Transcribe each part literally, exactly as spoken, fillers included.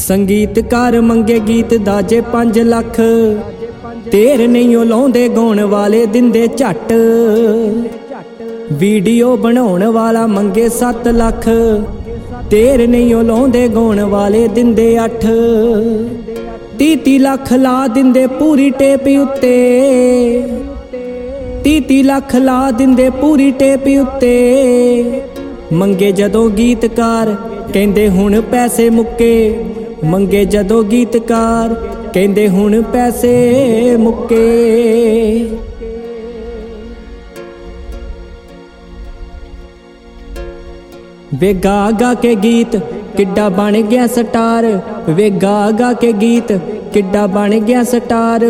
संगीतकार मंगे गीत दा जे पंज लख, तेर नहीं लाउंदे गाउण वाले दिंदे झट। वीडियो बनाउण वाला मंगे सत्त लख, तेर नहीं लाउंदे गाउण वाले दिंदे अठ। ती ती लख ला दिंदे पूरी टेप उत्ते, ती ती लख ला दिंदे पूरी टेप उत्ते। मंगे जदों गीतकार कहंदे हुण पैसे मुक्के, मंगे जदों गीतकार कहंदे हुण पैसे मुक्के। वे गा गा के गीत किड्डा बन गया स्टार, वे गा गा के गीत किड्डा बन गया स्टार।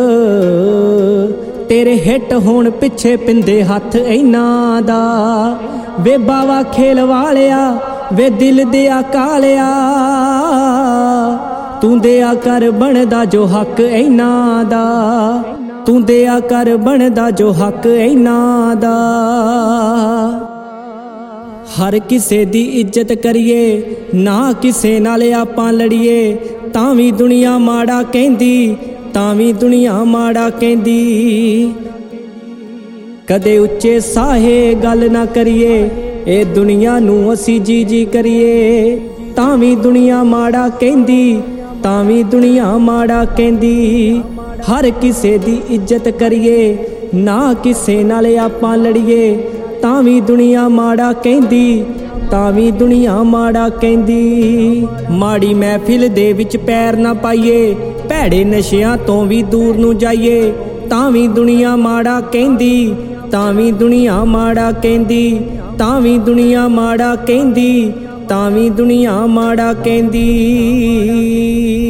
तेरे हिट होण पिछे पिंदे हथ इन्हां दा, वे बावा खेल वालिया वे दिल दिया कालिया। तू दिया कर बनदा जो हक इन्हां दा, तू दिया कर बनदा जो हक इन्हां दा। हर किसे दी इज्जत करिए, ना किसे नाल आपां लड़िए। तां वी दुनिया माड़ा कहंदी, तां वी दुनिया माड़ा कहंदी। कदे उच्चे साहे गल ना करिए, ए दुनिया नू असी जी जी करिए। तां वी दुनिया माड़ा कहंदी, तां वी दुनिया माड़ा कहंदी। हर किसे दी इज्जत करिए, ना किसे नाल आपां लड़िए। तां वी दुनिया माड़ा कहंदी, तां वी दुनिया माड़ा कहंदी। माड़ी महफिल दे विच पैर ना पाइए, भैड़े नशियां तो भी दूर नू जाइए। तां वी दुनिया माड़ा कहंदी, तां वी दुनिया माड़ा कहंदी। तां वी दुनिया माड़ा कहंदी, तां वी दुनिया माड़ा कहंदी।